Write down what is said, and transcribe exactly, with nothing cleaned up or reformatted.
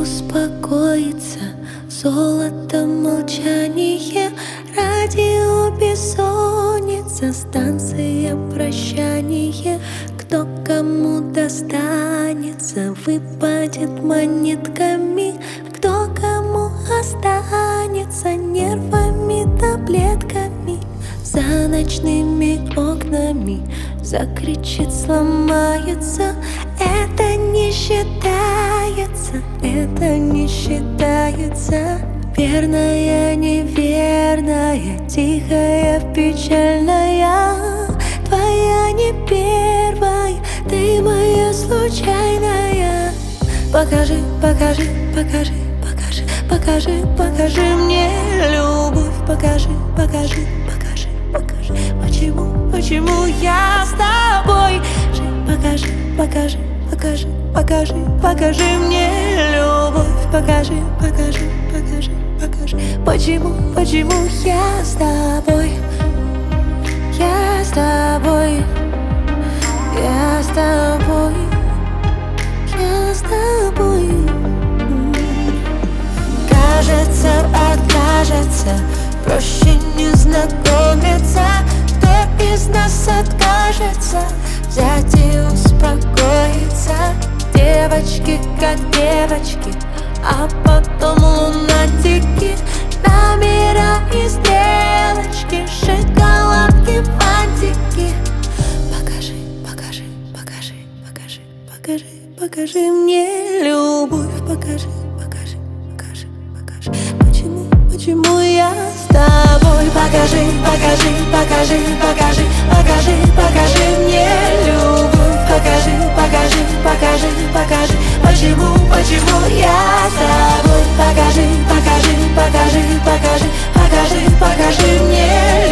успокоиться. Золото молчание, радио бессонница, станция прощание. Кто кому достанется, выпадет монетками. Кто кому останется, нервами, таблетками. За ночными окнами закричит, сломается. Это не считается, это не считается. Верная, неверная, тихая, печальная. Твоя не первая, ты моя случайная. Покажи, покажи, покажи, покажи, покажи, покажи мне любовь. Покажи, покажи, покажи, покажи, почему, почему я с тобой. Покажи, покажи, покажи, покажи, покажи мне любовь. Покажи, покажи, покажи, покажи, почему, почему я с тобой. Я с тобой, я с тобой, я с тобой. Кажется, откажется, проще не знакомиться. Кто из нас откажется взять и успокоиться? Девочки как девочки, а потом лунатики. Номера и стрелочки, шоколадки, фантики. Покажи, покажи, покажи, покажи, покажи, покажи мне любовь. Покажи, покажи, покажи, покажи, почему, почему я с тобой. Покажи, покажи, покажи, покажи, покажи, покажи мне любовь. Покажи, покажи, покажи, покажи, почему, почему я с тобой. Покажи, покажи, покажи, покажи, покажи, покажи мне